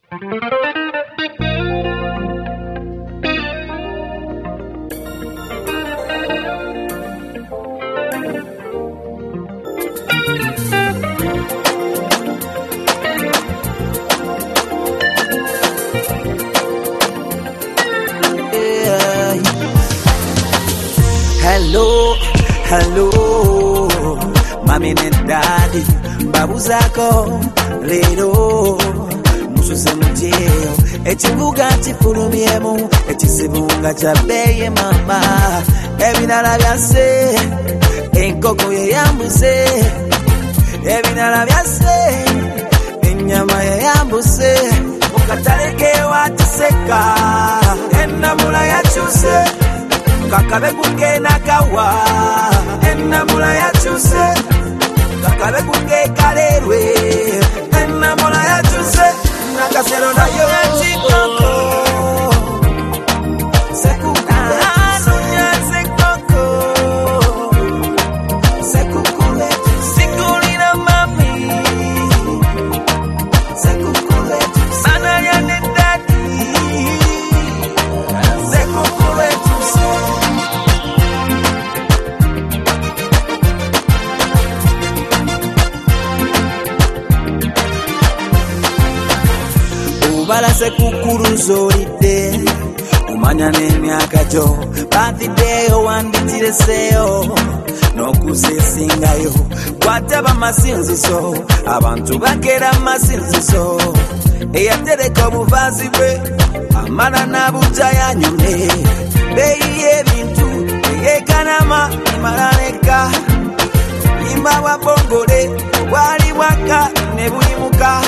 Hello, mami and daddy, babu zako, lero, mususe muteo, echibuga chifulumiemu, echisibunga chabeye mama, ebinala byase, enkoko ye yambuse, ebinala byase, enyama ye yambuse, mukataleke watiseka, enamula yachuse, kakabe kuke nakawa enamula yachuse kakabe kuke kalerwe enamula yachuse nakasero nayo chikoko sekukana nunya sekoko sekukule sikulina mami sekukule sana ya ndadi sekukule Bala sekukuru zoride umanya n'emyaka jo bathideyo wanditireseyo n'okusesingayo kwataba masinziso abantu bagera masinziso eyatereka obuvazi bwe amala nabuta yanyone beyi y'ebintu eyekanama imalaneka imba bwa bongole bwali bwaka ne bulimuka